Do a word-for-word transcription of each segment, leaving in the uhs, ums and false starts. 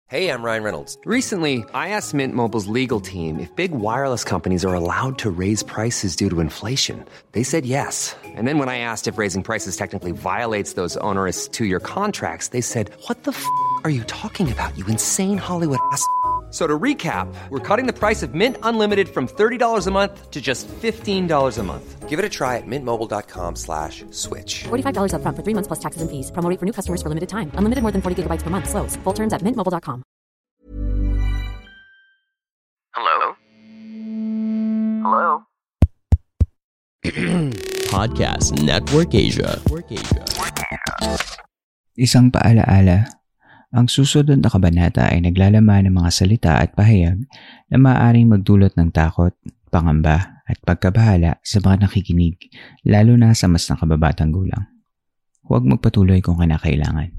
Hey, I'm Ryan Reynolds. Recently, I asked Mint Mobile's legal team if big wireless companies are allowed to raise prices due to inflation. They said yes. And then when I asked if raising prices technically violates those onerous two-year contracts, they said, "What the f*** are you talking about, you insane Hollywood ass?" So to recap, we're cutting the price of Mint Unlimited from thirty dollars a month to just fifteen dollars a month. Give it a try at mintmobile.com slash switch. forty-five dollars up front for three months plus taxes and fees. Promo rate for new customers for limited time. Unlimited more than forty gigabytes per month. Slows full terms at mint mobile dot com. Hello? Hello? Podcast Network Asia. Isang paalaala, ang susunod na kabanata ay naglalaman ng mga salita at pahayag na maaaring magdulot ng takot, pangamba at pagkabahala sa mga nakikinig, lalo na sa mas nakababatang gulang. Huwag magpatuloy kung kinakailangan.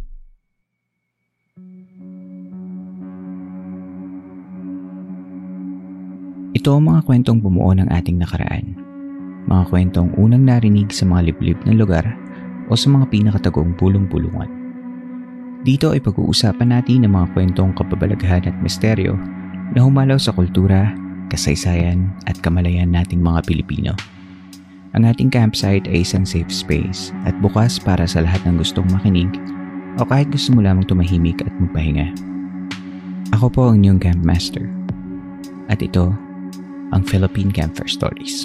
Ito ang mga kwentong bumuo ng ating nakaraan. Mga kwentong unang narinig sa mga liblib na lugar o sa mga pinakatagong pulong-pulungan. Dito ay pag-uusapan natin ng mga kwentong kababalaghan at misteryo na humalaw sa kultura, kasaysayan at kamalayan nating mga Pilipino. Ang ating campsite ay isang safe space at bukas para sa lahat ng gustong makinig o kahit gusto mo lamang tumahimik at magpahinga. Ako po ang inyong campmaster. At ito ang Philippine Campfire Stories.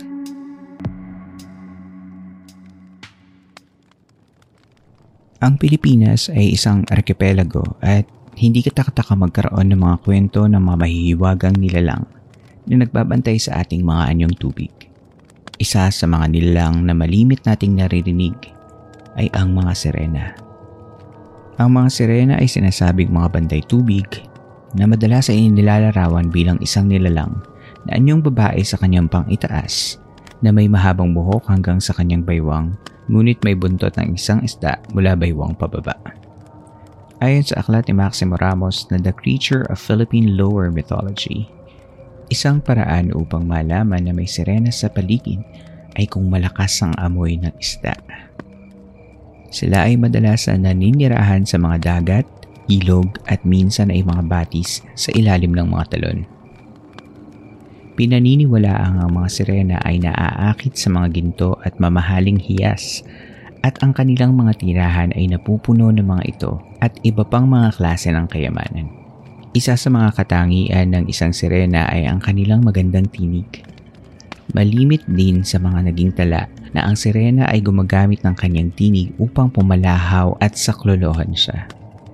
Ang Pilipinas ay isang arkipelago at hindi katakataka magkaroon ng mga kwento ng mga mahihiwagang nilalang na nagbabantay sa ating mga anyong tubig. Isa sa mga nilalang na malimit nating naririnig ay ang mga sirena. Ang mga sirena ay sinasabing mga bantay tubig na madalas ay nilalarawan bilang isang nilalang na anyong babae sa kanyang pang-itaas na may mahabang buhok hanggang sa kanyang baywang, ngunit may buntot ng isang isda mula baywang pababa. Ayon sa aklat ni Maximo Ramos na The Creature of Philippine Lower Mythology, isang paraan upang malaman na may sirena sa paligid ay kung malakas ang amoy ng isda. Sila ay madalasan naninirahan sa mga dagat, ilog at minsan ay mga batis sa ilalim ng mga talon. Pinaniniwalaang ang mga sirena ay naaakit sa mga ginto at mamahaling hiyas at ang kanilang mga tirahan ay napupuno ng mga ito at iba pang mga klase ng kayamanan. Isa sa mga katangian ng isang sirena ay ang kanilang magandang tinig. Malimit din sa mga naging tala na ang sirena ay gumagamit ng kanyang tinig upang pumalahaw at saklolohan siya.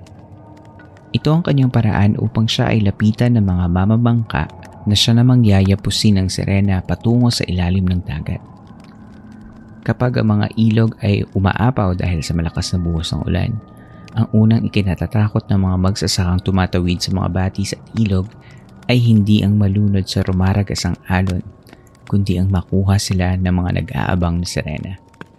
Ito ang kanyang paraan upang siya ay lapitan ng mga mamamangka na siya namang yayapusin ng sirena patungo sa ilalim ng dagat. Kapag ang mga ilog ay umaapaw dahil sa malakas na buhos ng ulan, ang unang ikinatatakot ng mga magsasakang tumatawid sa mga batis at ilog ay hindi ang malunod sa rumaragasang alon, kundi ang makuha sila ng mga nag-aabang na sirena.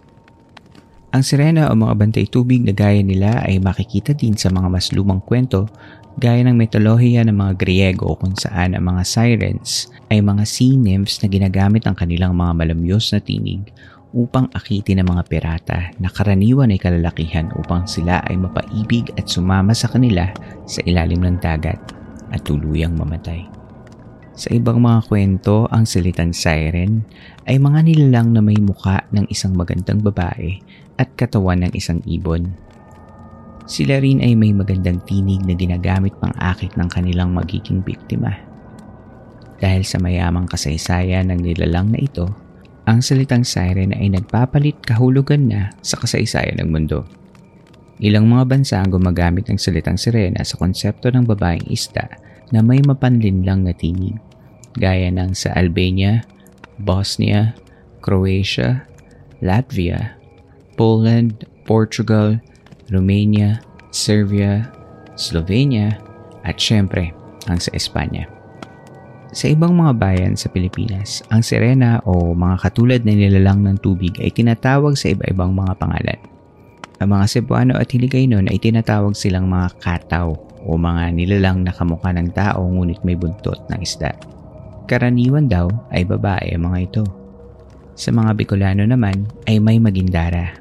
Ang sirena o mga bantay tubig na gaya nila ay makikita din sa mga mas lumang kwento gaya ng mitolohiya ng mga Griego kung saan ang mga sirens ay mga sea nymphs na ginagamit ang kanilang mga malamyos na tinig upang akitin ang mga pirata na karaniwan ay kalalakihan upang sila ay mapaibig at sumama sa kanila sa ilalim ng dagat at tuluyang mamatay. Sa ibang mga kwento, ang salitang siren ay mga nilalang na may muka ng isang magandang babae at katawan ng isang ibon. Sila rin ay may magandang tinig na ginagamit pang-akit ng kanilang magiging biktima. Dahil sa mayamang kasaysayan ng nilalang na ito, ang salitang siren ay nagpapalit kahulugan na sa kasaysayan ng mundo. Ilang mga bansa ang gumagamit ng salitang sirena sa konsepto ng babaeng isda na may mapanlinlang na tinig, gaya ng sa Albania, Bosnia, Croatia, Latvia, Poland, Portugal, Romania, Serbia, Slovenia, at syempre ang sa Espanya. Sa ibang mga bayan sa Pilipinas, ang sirena o mga katulad na nilalang ng tubig ay tinatawag sa iba-ibang mga pangalan. Ang mga Cebuano at Hiligaynon ay tinatawag silang mga kataw o mga nilalang na kamukha ng tao ngunit may buntot ng isda. Karaniwan daw ay babae ang mga ito. Sa mga Bicolano naman ay may magindara.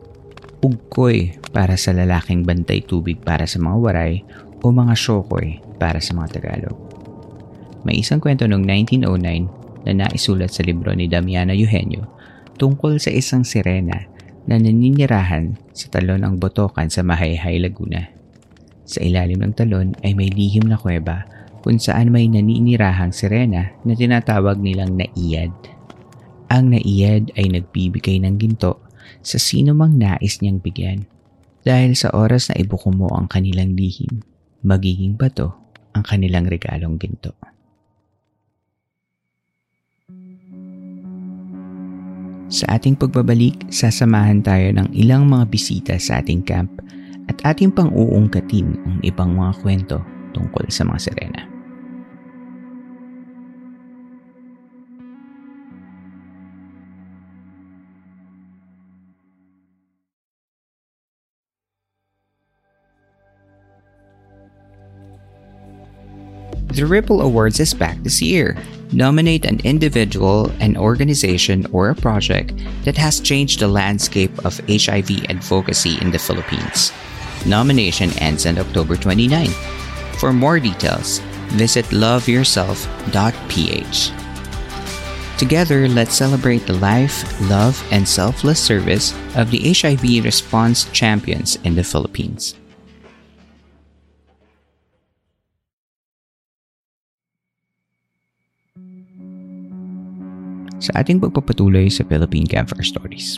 Ugkoy para sa lalaking bantay tubig para sa mga waray o mga syokoy para sa mga Tagalog. May isang kwento noong nineteen oh nine na naisulat sa libro ni Damiana Eugenio tungkol sa isang sirena na naninirahan sa talon ng Botocan sa Mahayhay, Laguna. Sa ilalim ng talon ay may lihim na kuweba kung saan may naninirahang sirena na tinatawag nilang naiyad. Ang naiyad ay nagbibigay ng ginto sa sino mang nais niyang bigyan. Dahil sa oras na ibuko mo ang kanilang lihim, magiging bato ang kanilang regalong ginto. Sa ating pagbabalik, sasamahan tayo ng ilang mga bisita sa ating camp at ating pang-uungkatin ang ibang mga kwento tungkol sa mga sirena. The Ripple Awards is back this year. Nominate an individual, an organization, or a project that has changed the landscape of H I V advocacy in the Philippines. Nomination ends on October twenty-ninth. For more details, visit love yourself dot p h. Together, let's celebrate the life, love, and selfless service of the H I V response champions in the Philippines. Sa ating pagpapatuloy sa Philippine Campfire Stories.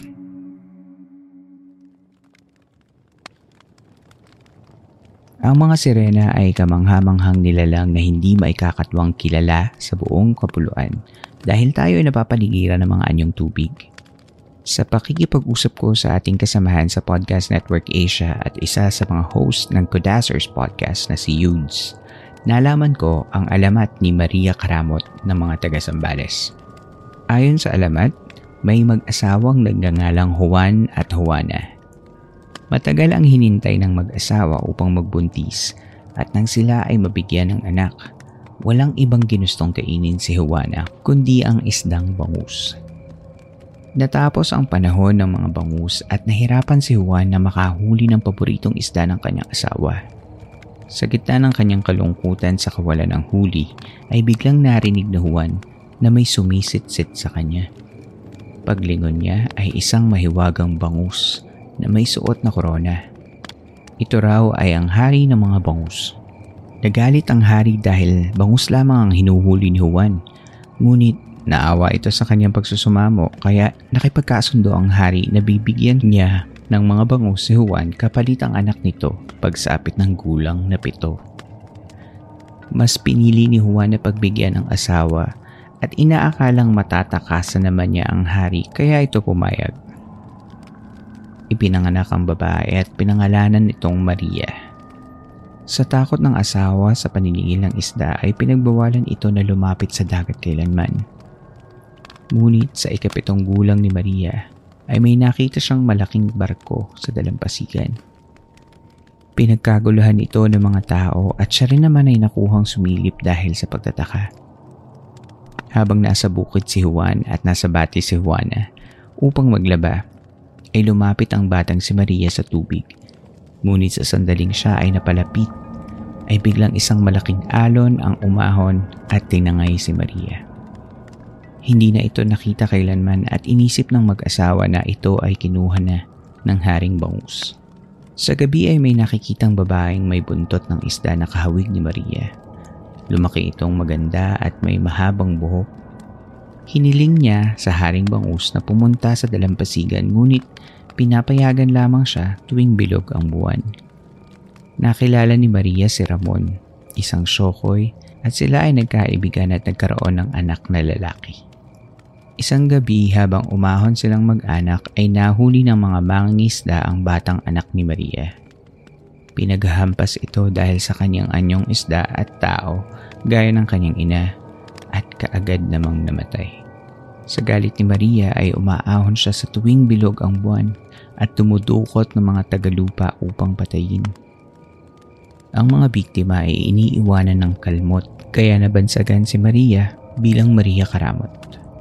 Ang mga sirena ay kamangha-manghang nilalang na hindi maikakatwang kilala sa buong kapuluan dahil tayo ay napapaligiran ng mga anyong tubig. Sa pakikipag-usap ko sa ating kasamahan sa Podcast Network Asia at isa sa mga host ng Kodasers Podcast na si Yudes, nalaman ko ang alamat ni Maria Karamot ng mga taga-Zambales. Ayon sa alamat, may mag-asawang nagngangalang Juan at Juana. Matagal ang hinintay ng mag-asawa upang magbuntis at nang sila ay mabigyan ng anak, walang ibang ginustong kainin si Juana kundi ang isdang bangus. Natapos ang panahon ng mga bangus at nahirapan si Juan na makahuli ng paboritong isda ng kanyang asawa. Sa gitna ng kanyang kalungkutan sa kawalan ng huli ay biglang narinig ni Juan na may sumisit-sit sa kanya. Paglingon niya ay isang mahiwagang bangus na may suot na korona. Ito raw ay ang hari ng mga bangus. Nagalit ang hari dahil bangus lamang ang hinuhuli ni Juan. Ngunit naawa ito sa kanyang pagsusumamo kaya nakipagkasundo ang hari na bibigyan niya ng mga bangus si Juan kapalit ang anak nito pagsapit ng gulang na pito. Mas pinili ni Juan na pagbigyan ng asawa at inaakalang matatakasan naman niya ang hari kaya ito pumayag. Ipinanganak ang babae at pinangalanan nitong Maria. Sa takot ng asawa sa paniningil ng isda ay pinagbawalan ito na lumapit sa dagat kailanman. Ngunit sa ikapitong gulang ni Maria ay may nakita siyang malaking barko sa dalampasigan. Pinagkaguluhan ito ng mga tao at siya rin naman ay nakuhang sumilip dahil sa pagtataka. Habang nasa bukid si Juan at nasa bati si Juana upang maglaba, ay lumapit ang batang si Maria sa tubig. Ngunit sa sandaling siya ay napalapit, ay biglang isang malaking alon ang umahon at tinangay si Maria. Hindi na ito nakita kailanman at inisip ng mag-asawa na ito ay kinuha na ng haring bangus. Sa gabi ay may nakikitang babaeng may buntot ng isda na kahawig ni Maria. Lumaki itong maganda at may mahabang buhok. Hiniling niya sa haring bangus na pumunta sa dalampasigan ngunit pinapayagan lamang siya tuwing bilog ang buwan. Nakilala ni Maria si Ramon, isang syokoy, at sila ay nagkaibigan at nagkaroon ng anak na lalaki. Isang gabi habang umahon silang mag-anak ay nahuli ng mga mangingisda ang batang anak ni Maria. Pinaghahampas ito dahil sa kanyang anyong isda at tao gaya ng kanyang ina at kaagad namang namatay. Sa galit ni Maria ay umaahon siya sa tuwing bilog ang buwan at dumudukot ng mga tagalupa upang patayin. Ang mga biktima ay iniiwanan ng kalmot kaya nabansagan si Maria bilang Maria Karamot.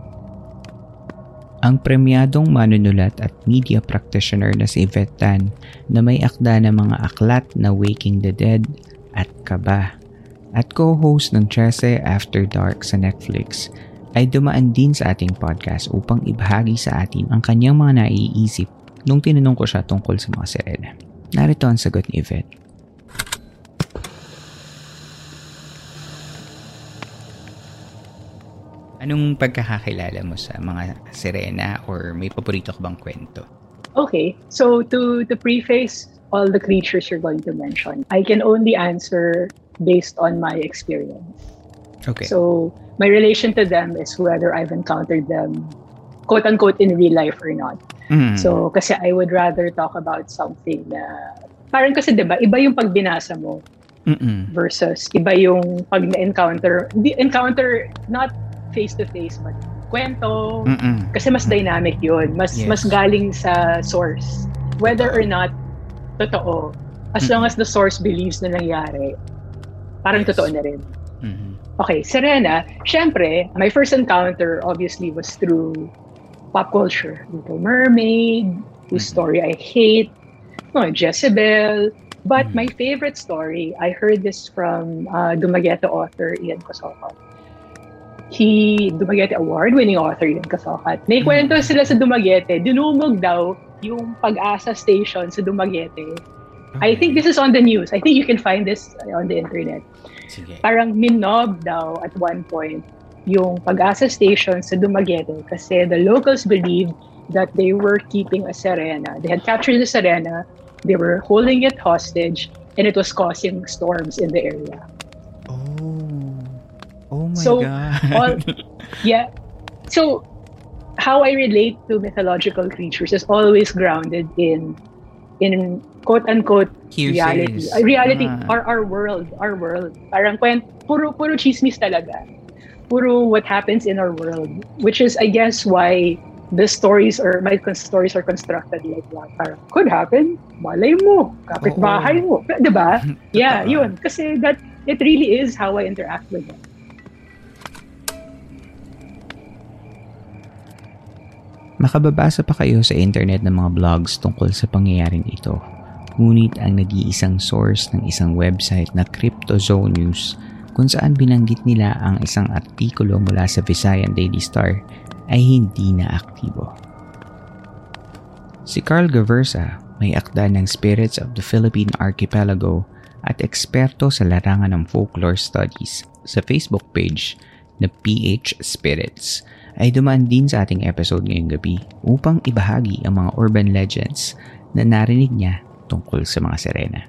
Ang premyadong manunulat at media practitioner na si Yvette Tan na may akda ng mga aklat na Waking the Dead at Kaba at co-host ng Chese After Dark sa Netflix, ay dumaan din sa ating podcast upang ibahagi sa atin ang kanyang mga naiisip nung tinanong ko siya tungkol sa mga sirena. Narito ang sagot ni Yvette. Anong pagkakakilala mo sa mga sirena or may paborito ka bang kwento? Okay, so to, to preface all the creatures you're going to mention, I can only answer based on my experience. Okay. So my relation to them is whether I've encountered them quote-unquote in real life or not. Mm. So kasi I would rather talk about something na parang kasi diba, iba yung pag binasa mo Mm-mm. versus iba yung pag na-encounter, di, encounter not face-to-face but kwento. Mm-mm. Kasi mas dynamic yun. Mas Yes. mas galing sa source. Whether or not totoo. As long as the source believes na nangyari, parang Yes. totoo na rin. Mm-hmm. Okay, Serena, syempre, my first encounter obviously was through pop culture. Little Mermaid, whose Mhm. story I hate, no, Jezebel. But Mhm. my favorite story, I heard this from uh, Dumaguete author Ian Cosocat. He, Dumaguete award-winning author Ian Cosocat. May kwento sila sa Dumaguete, dinumog daw yung Pag-asa station sa Dumaguete. I think this is on the news. I think you can find this on the internet. Sige. Parang minob daw at one point yung Pag-asa station sa Dumaguete kasi the locals believed that they were keeping a sirena. They had captured the sirena, they were holding it hostage, and it was causing storms in the area. Oh. Oh my So, God. all, yeah. So, how I relate to mythological creatures is always grounded in in quote-unquote reality. Hearsays. Uh, reality, Ah. our, our world, our world. Parang kwent, puro, puro chismis talaga. Puro what happens in our world. Which is, I guess, why the stories or my con- stories are constructed like that. Parang, could happen, malay mo, kapitbahay mo. Diba? Yeah, Totoo. yun. Kasi that, it really is how I interact with them. Makababasa pa kayo sa internet ng mga blogs tungkol sa pangyayaring ito. Ngunit ang nag-iisang source ng isang website na Cryptozoa News kung saan binanggit nila ang isang artikulo mula sa Visayan Daily Star ay hindi na aktibo. Si Carl Gaversa, may akda ng Spirits of the Philippine Archipelago at eksperto sa larangan ng folklore studies sa Facebook page na P H Spirits, ay dumaan din sa ating episode ngayong gabi upang ibahagi ang mga urban legends na narinig niya tungkol sa mga sirena.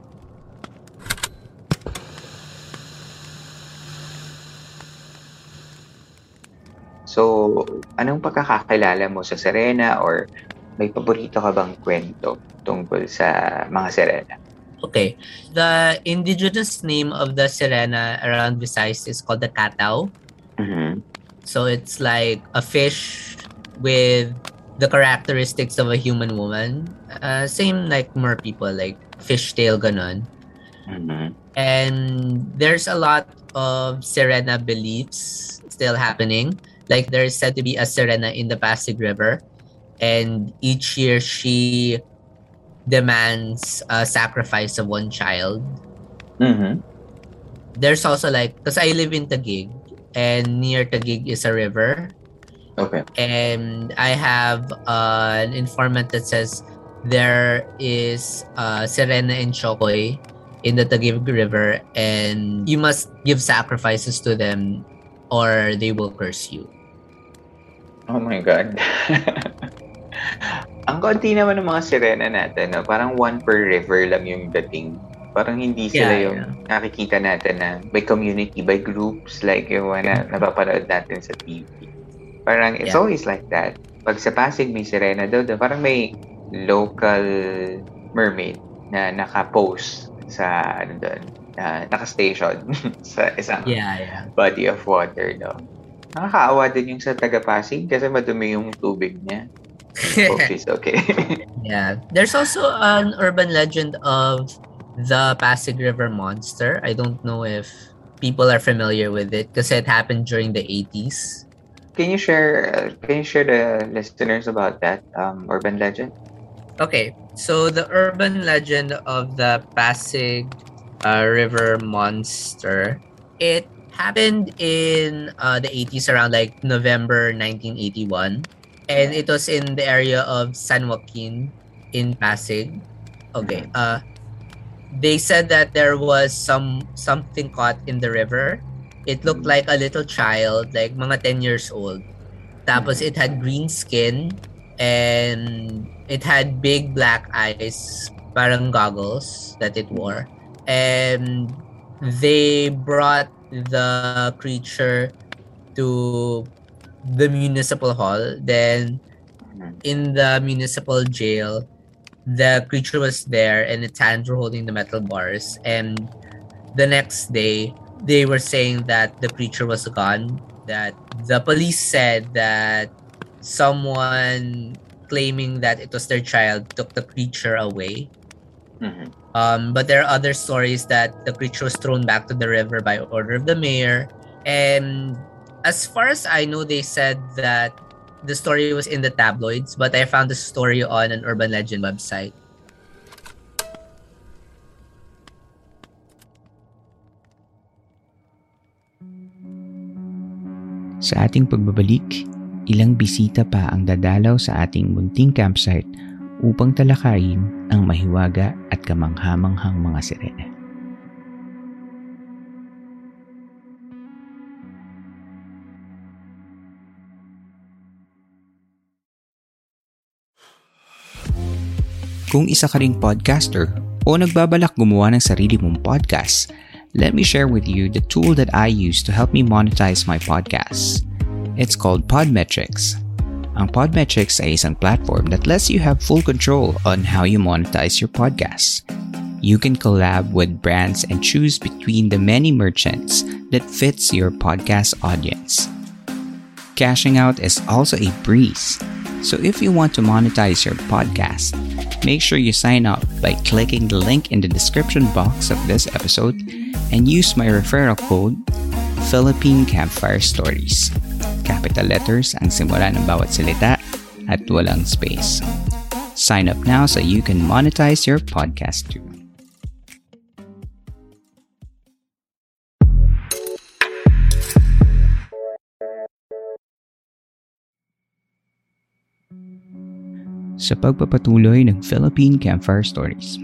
So, anong pagkakakilala mo sa sirena or may paborito ka bang kwento tungkol sa mga sirena? Okay. The indigenous name of the sirena around Visayas is called the Katao. Mm-hmm. So it's like a fish with the characteristics of a human woman. Uh, same like mer people, like fishtail ganon. Mm-hmm. And there's a lot of sirena beliefs still happening. Like there's said to be a sirena in the Pasig River. And each year she demands a sacrifice of one child. Mm-hmm. There's also like, because I live in Taguig, and near Taguig is a river. Okay. And I have uh, an informant that says there is a sirena in Chocoy in the Taguig River, and you must give sacrifices to them or they will curse you. Oh my God. Ang konti naman ng mga sirena natin, no? Parang one per river lang yung dating. Parang hindi sila Yeah, yung yeah. nakikita natin na by community, by groups, like yung mga na, napapanood natin sa T V. Parang it's Yeah. always like that. Pag sa Pasig may sirena daw, daw parang may local mermaid na naka-post sa ano doon, na naka-station sa isang Yeah, yeah. body of water, no? Nakakaawa din yung sa taga-Pasig kasi madumi yung tubig niya. Hope she's okay. Yeah. There's also an urban legend of the Pasig River Monster. I don't know if people are familiar with it because it happened during the eighties. Can you share uh, can you share the listeners about that um, urban legend? Okay, so the urban legend of the Pasig uh, River Monster It happened in uh, the eighties, around like November nineteen eighty-one. And it was in the area of San Joaquin in Pasig. Okay. Uh, they said that there was some something caught in the river. It looked like a little child, like mga ten years old. Tapos it had green skin and it had big black eyes, parang goggles that it wore. And they brought the creature to the municipal hall. Then in the municipal jail, the creature was there and its hands were holding the metal bars. And the next day, they were saying that the creature was gone. That the police said that someone claiming that it was their child took the creature away. Mm-hmm. Um, but there are other stories that the creature was thrown back to the river by order of the mayor. And as far as I know, they said that the story was in the tabloids, but I found the story on an urban legend website. Sa ating pagbabalik, ilang bisita pa ang dadalaw sa ating munting campsite upang talakayin ang mahiwaga at kamanghamanghang mga sirena. Kung isa ka ring podcaster o nagbabalak gumawa ng sarili mong podcast, let me share with you the tool that I use to help me monetize my podcasts. It's called Podmetrics. Ang Podmetrics ay isang platform that lets you have full control on how you monetize your podcasts. You can collab with brands and choose between the many merchants that fits your podcast audience. Cashing out is also a breeze. So if you want to monetize your podcast, make sure you sign up by clicking the link in the description box of this episode and use my referral code Philippine Campfire Stories. Capital letters ang simula ng bawat salita at walang space. Sign up now so you can monetize your podcast too. Sa pagpapatuloy ng Philippine Campfire Stories.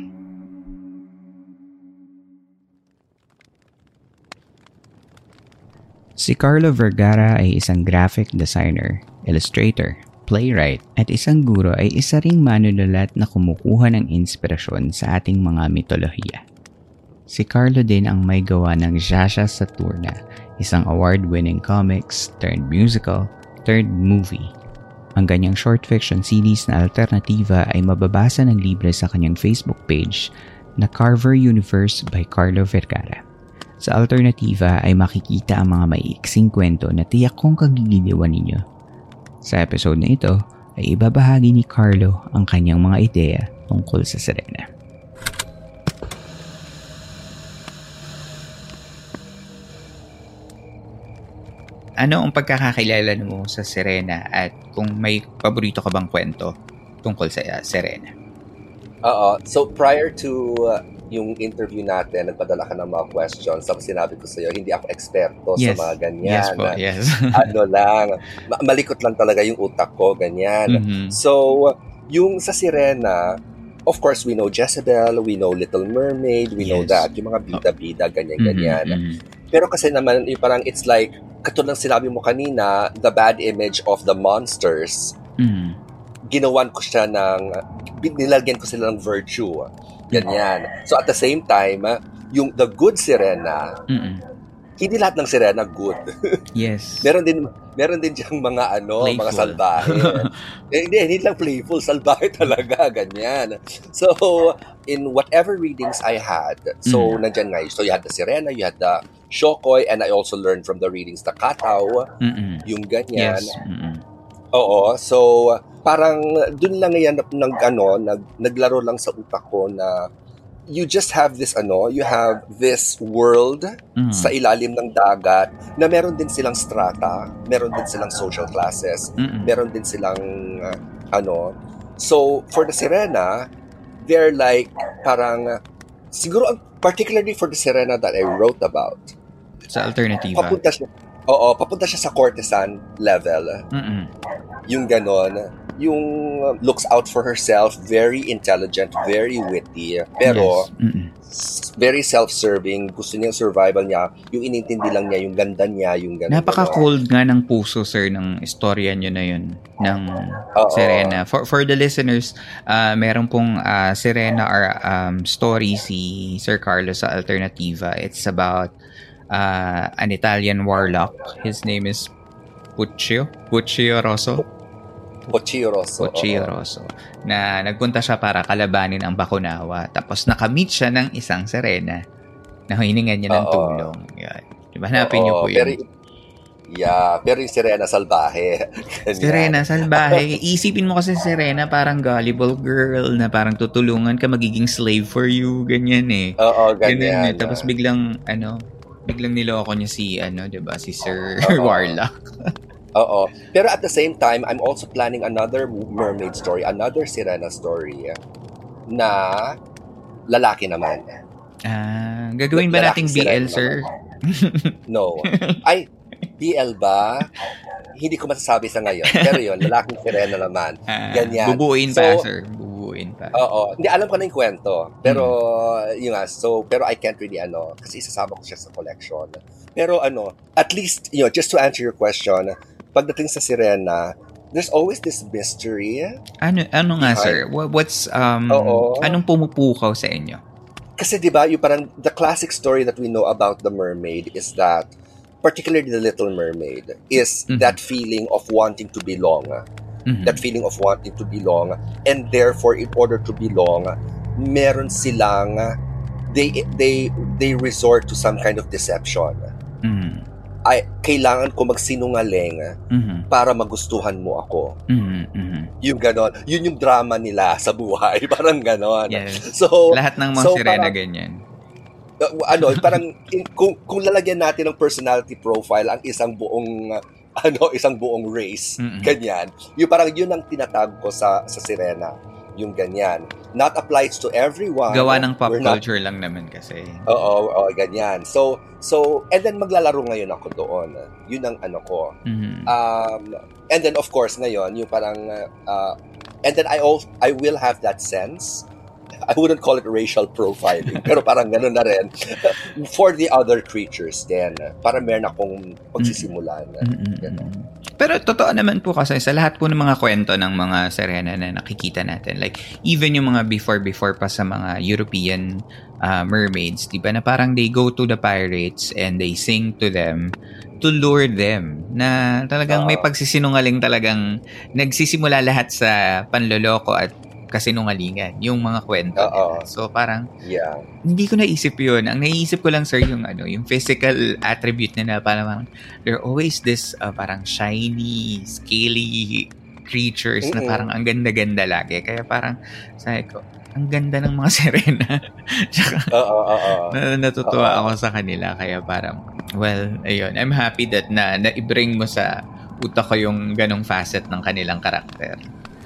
Si Carlo Vergara ay isang graphic designer, illustrator, playwright, at isang guro ay isa ring manunulat na kumukuha ng inspirasyon sa ating mga mitolohiya. Si Carlo din ang may gawa ng Jasha Saturna, isang award-winning comics turned musical turned movie. Ang kanyang short fiction series na Alternativa ay mababasa ng libre sa kanyang Facebook page na Carver Universe by Carlo Vergara. Sa Alternativa ay makikita ang mga maiiksing kwento na tiyak kong kagigiliwan ninyo. Sa episode na ito ay ibabahagi ni Carlo ang kanyang mga ideya tungkol sa sirena. Ano ang pagkakakilala mo sa sirena at kung may paborito ka bang kwento tungkol sa uh, sirena? Oo. So prior to uh, yung interview natin, nagpadala ka ng mga questions. Tapos sinabi ko sa'yo, hindi ako eksperto yes. sa mga ganyan. Yes po, yes. ano lang, ma- malikot lang talaga yung utak ko, ganyan. Mm-hmm. So, yung sa sirena, of course, we know Jezebel, we know Little Mermaid, we yes. know that. Yung mga bida-bida, ganyan-ganyan. Mm-hmm. Pero kasi naman, yung parang it's like, katulad ng sinabi mo kanina, the bad image of the monsters, mm. ginawan ko siya ng, nilagyan ko sila ng virtue. Ganyan. So at the same time, yung the good sirena, Mm-mm. hindi lahat ng sirena good. Yes. meron din meron din diyang mga ano, playful. Mga salbahe. eh, hindi, hindi lang playful, salbahe talaga, ganyan. So in whatever readings I had, so mm. nandiyan nga, so you had the sirena, you had the Shokoy, and I also learned from the readings the Kataw, Mm-mm. yung ganyan. Yes. Mm-mm. Oo, so parang dun lang yan ng ano, nag, naglaro lang sa utak ko na you just have this ano, you have this world mm. sa ilalim ng dagat na meron din silang strata, meron din silang social classes, Mm-mm. meron din silang uh, ano. So for the sirena, they're like parang siguro particularly for the sirena that I wrote about, Sa Alternativa. Papunta siya, oo, papunta siya sa courtesan level. Mm-mm. Yung ganon. Yung looks out for herself, very intelligent, very witty, pero yes. very self-serving. Gusto niya yung survival niya. Yung inintindi lang niya, yung ganda niya, yung ganon. Napaka-cold nga ng puso, sir, ng istorya niyo na yun, ng Uh-oh. Serena. For for the listeners, uh, meron pong uh, Serena or um, story si Sir Carlos sa Alternativa. It's about uh, an Italian warlock. His name is Puccio. Puccio Rosso. Puccio Rosso. Puccio Rosso. Na nagpunta siya para kalabanin ang Bakunawa. Tapos nakamit siya ng isang Serena na hiningan niya ng Oo. tulong. Yan. Diba? Hanapin niyo po yun. Pero, yeah, pero yung Serena salbahe. Serena salbahe. Isipin mo kasi Serena parang gullible girl na parang tutulungan ka, magiging slave for you. Ganyan eh. Oo, ganyan. ganyan eh. Tapos biglang, ano, biglang niloko niya si, ano, diba? Si Sir Warlock. Oo. Pero at the same time, I'm also planning another mermaid story, another Sirena story na lalaki naman. Ah, gagawin ba Lalaki nating B L, Sirena sir? No. Ay, B L ba? Hindi ko masasabi sa ngayon. Pero yun, lalaking Sirena naman. Ah, Ganyan. bubuuin so, pa, sir. Bubuuin pa. Oo. Hindi, alam ko na yung kwento. Pero, hmm. yun nga, so, pero I can't really, ano, kasi isasama ko siya sa collection. Pero, ano, at least, you know, just to answer your question, pagdating sa Sirena, there's always this mystery. Ano ano nga, sir? What's um Oo. anong pumupukaw sa inyo? Kasi 'di ba, yung parang the classic story that we know about the mermaid is that, particularly the Little Mermaid, is mm-hmm. that feeling of wanting to belong. Mm-hmm. That feeling of wanting to belong, and therefore in order to belong, meron silang they they they resort to some kind of deception. Mm-hmm. Ay, kailangan ko magsinungaling mm-hmm. para magustuhan mo ako. Mm-hmm. Yung ganon. Yun yung drama nila sa buhay. Parang ganon. Yes. So, lahat ng mga so Sirena parang, ganyan. Uh, ano, parang kung, kung lalagyan natin ng personality profile ang isang buong uh, ano, isang buong race, mm-hmm. ganyan. Yung parang yun ang tinatag ko sa sa Sirena. Yung ganyan. Not applies to everyone. Gawa ng pop We're culture not, lang naman kasi. Oo, oo, ganyan. So, so, and then maglalaro ngayon ako doon. Yun ang ano ko. Mm-hmm. Um, and then of course ngayon, yung parang, uh, and then I also, I will have that sense. I wouldn't call it racial profiling, pero parang gano'n na rin for the other creatures then. Para meron akong pagsisimulan. Mm-hmm. Pero totoo naman po kasi sa lahat po ng mga kwento ng mga Sirena na nakikita natin, like even yung mga before-before pa sa mga European uh, mermaids, diba, na parang they go to the pirates and they sing to them to lure them, na talagang may pagsisinungaling, talagang nagsisimula lahat sa panloloko at kasinungalingan, yung mga kwento nila. So parang, yeah. hindi ko naisip yun. Ang naisip ko lang, sir, yung ano, yung physical attribute nila, parang they're always this uh, parang shiny, scaly creatures mm-hmm. na parang ang ganda-ganda lagi. Kaya parang, sabi ko, ang ganda ng mga Sirena. Tsaka, oo, oo. natutuwa ako sa kanila. Kaya parang, well, ayun, I'm happy that na na-bring mo sa utak ko yung ganong facet ng kanilang karakter.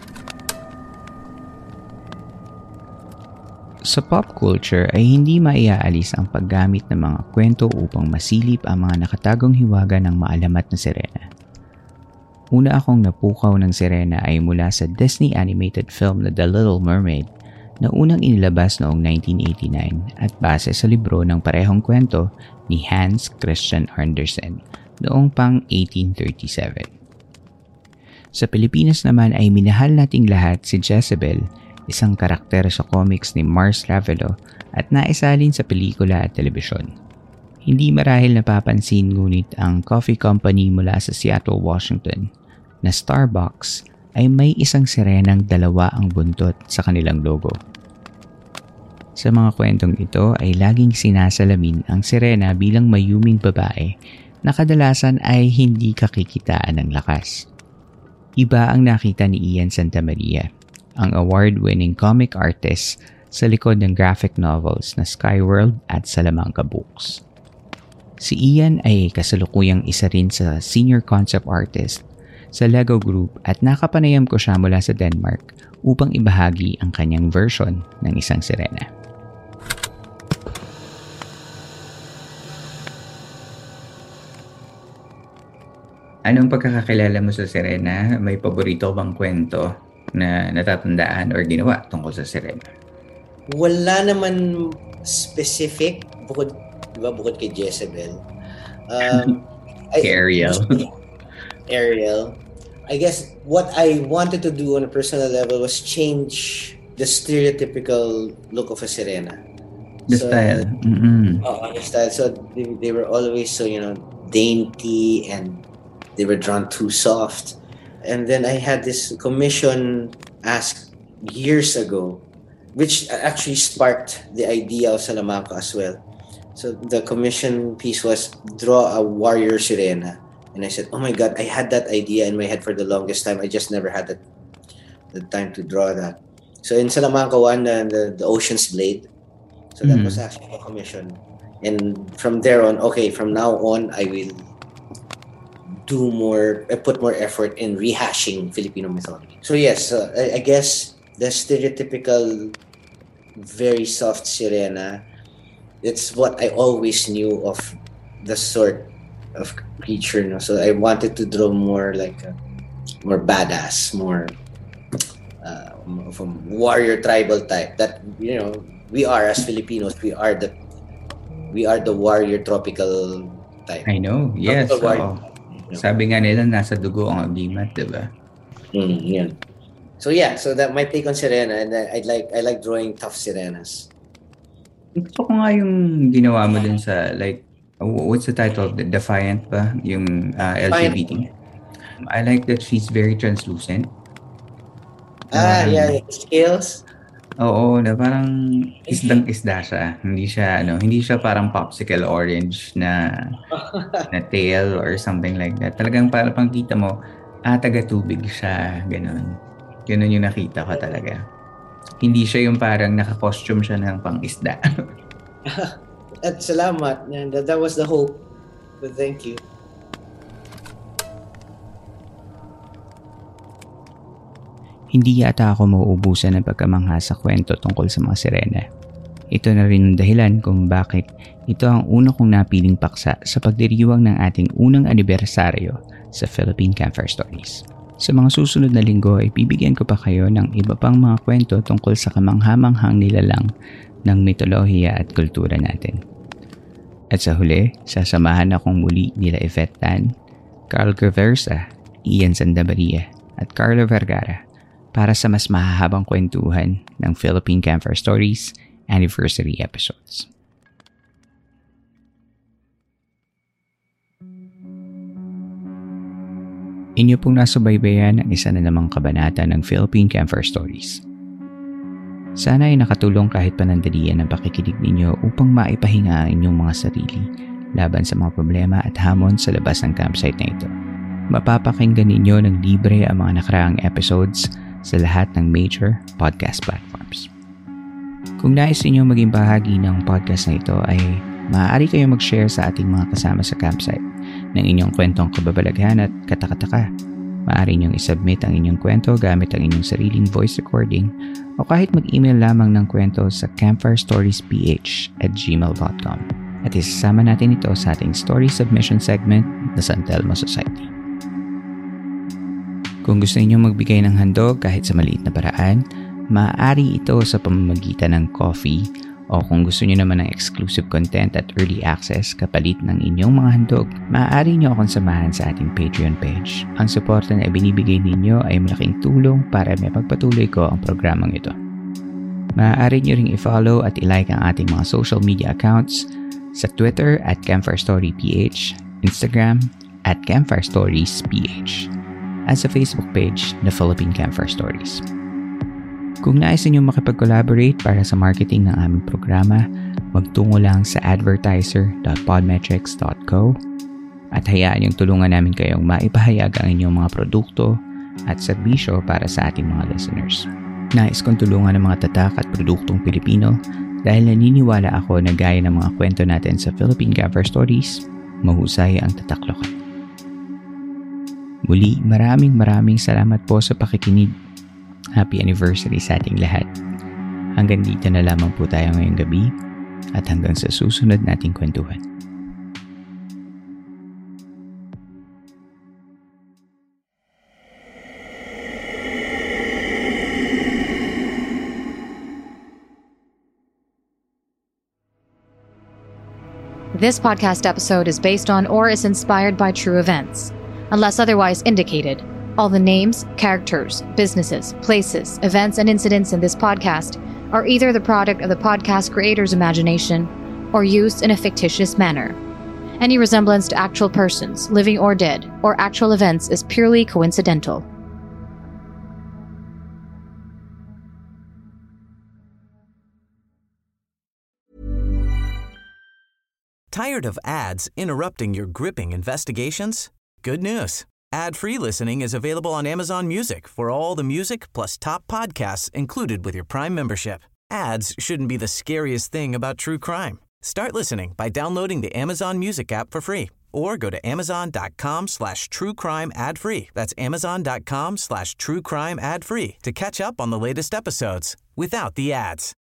Sa pop culture ay hindi maiaalis ang paggamit ng mga kwento upang masilip ang mga nakatagong hiwaga ng maalamat na Sirena. Una akong napukaw ng Sirena ay mula sa Disney animated film na The Little Mermaid na unang inilabas noong nineteen eighty-nine at base sa libro ng parehong kwento ni Hans Christian Andersen noong pang eighteen thirty-seven. Sa Pilipinas naman ay minahal nating lahat si Jezebel, isang karakter sa comics ni Mars Ravelo at naisalin sa pelikula at telebisyon. Hindi marahil napapansin ngunit ang coffee company mula sa Seattle, Washington na Starbucks ay may isang sirenang dalawa ang buntot sa kanilang logo. Sa mga kwentong ito ay laging sinasalamin ang sirena bilang mayuming babae na kadalasan ay hindi kakikitaan ng lakas. Iba ang nakita ni Ian Santamaria, ang award-winning comic artist sa likod ng graphic novels na Skyworld at Salamanca Books. Si Ian ay kasalukuyang isa rin sa senior concept artist sa Lego Group at nakapanayam ko siya mula sa Denmark upang ibahagi ang kanyang version ng isang sirena. Anong pagkakakilala mo sa Serena? May paborito bang kwento na natatandaan or ginawa tungkol sa Serena? Wala naman specific bukod, di ba, bukod kay Jezebel. Um, kay Ariel. Ariel. I guess what I wanted to do on a personal level was change the stereotypical look of a Serena. The so, style. Mm-hmm. Oh, the style. So they, they were always so, you know, dainty and they were drawn too soft. And then I had this commission asked years ago, which actually sparked the idea of Salamanca as well. So the commission piece was draw a warrior Sirena. And I said, oh my God, I had that idea in my head for the longest time. I just never had the, the time to draw that. So in Salamanca one, uh, the, the Ocean's Blade. So that mm. was actually a commission. And from there on, okay, from now on, I will do more, I put more effort in rehashing Filipino mythology. So yes, uh, I, I guess the stereotypical, very soft Sirena, it's what I always knew of the sort of creature. No? So I wanted to draw more like a, more badass, more uh, of a warrior tribal type. That, you know, we are as Filipinos, we are the we are the warrior tropical type. I know, yes. So, sabi nga nila, nasa dugo ang agimat, diba? Mm, yeah. So yeah, so that my take on Sirena, and I like I like drawing tough Sirenas. Gusto ko nga yung ginawa mo dun sa, like, what's the title of the Defiant ba? Yung uh, L G B T. I like that she's very translucent. Ah, um, yeah, scales. Oo, na parang isdang-isda siya. Hindi siya ano, hindi siya parang popsicle orange na na tail or something like that. Talagang para pang kita mo, ah, taga-tubig siya, ganun. Ganun yung nakita ko talaga. Hindi siya yung parang naka-costume siya ng pang-isda. At salamat. That, that was the hope. But thank you. Hindi yata ako mauubusan ng pagkamangha sa kwento tungkol sa mga sirena. Ito na rin ang dahilan kung bakit ito ang una kong napiling paksa sa pagdiriwang ng ating unang anibersaryo sa Philippine Campfire Stories. Sa mga susunod na linggo ay bibigyan ko pa kayo ng iba pang mga kwento tungkol sa kamangha-manghang nilalang ng mitolohiya at kultura natin. At sa huli, sasamahan akong muli nila Yvette Tan, Carl Graversa, Ian Sandamaria at Carlo Vergara para sa mas mahahabang kwentuhan ng Philippine Campfire Stories Anniversary Episodes. Inyo pong nasubaybayan ang isa na namang kabanata ng Philippine Campfire Stories. Sana ay nakatulong kahit panandalian ang pakikinig ninyo upang maipahinga ang inyong mga sarili laban sa mga problema at hamon sa labas ng campsite na ito. Mapapakinggan ninyo ng libre ang mga nakaraang episodes sa lahat ng major podcast platforms. Kung nais niyo maging bahagi ng podcast na ito ay maaari kayong mag-share sa ating mga kasama sa campsite ng inyong kwentong kababalaghan at katakataka. Maaari niyong isubmit ang inyong kwento gamit ang inyong sariling voice recording o kahit mag-email lamang ng kwento sa campfirestoriesph at gmail dot com at isasama natin ito sa ating story submission segment na San Telmo Society. Kung gusto niyo magbigay ng handog kahit sa maliit na paraan, maaari ito sa pamamagitan ng coffee o kung gusto niyo naman ng exclusive content at early access kapalit ng inyong mga handog, maaari niyo akong samahan sa ating Patreon page. Ang suporta na ibinibigay ninyo ay malaking tulong para may pagpatuloy ko ang programang ito. Maaari niyo ring i-follow at i-like ang ating mga social media accounts sa Twitter at CampfireStoryPH, Instagram at CampfireStoriesPH, at sa Facebook page na Philippine Campfire Stories. Kung nais niyo makipag-collaborate para sa marketing ng aming programa, magtungo lang sa advertiser dot podmetrics dot co at hayaan yung tulungan namin kayong maipahayag ang inyong mga produkto at serbisyo para sa ating mga listeners. Nais kong tulungan ng mga tatak at produktong Pilipino dahil naniniwala ako na gaya ng mga kwento natin sa Philippine Campfire Stories, mahusay ang tataklokan. Muli, maraming maraming salamat po sa pakikinig. Happy anniversary sa ating lahat. Hanggang dito na lamang po tayo ngayong gabi at hanggang sa susunod nating kwentuhan. This podcast episode is based on or is inspired by true events. Unless otherwise indicated, all the names, characters, businesses, places, events, and incidents in this podcast are either the product of the podcast creator's imagination or used in a fictitious manner. Any resemblance to actual persons, living or dead, or actual events is purely coincidental. Tired of ads interrupting your gripping investigations? Good news. Ad-free listening is available on Amazon Music for all the music plus top podcasts included with your Prime membership. Ads shouldn't be the scariest thing about true crime. Start listening by downloading the Amazon Music app for free or go to amazon.com slash true crime ad free. That's amazon.com slash true crime ad free to catch up on the latest episodes without the ads.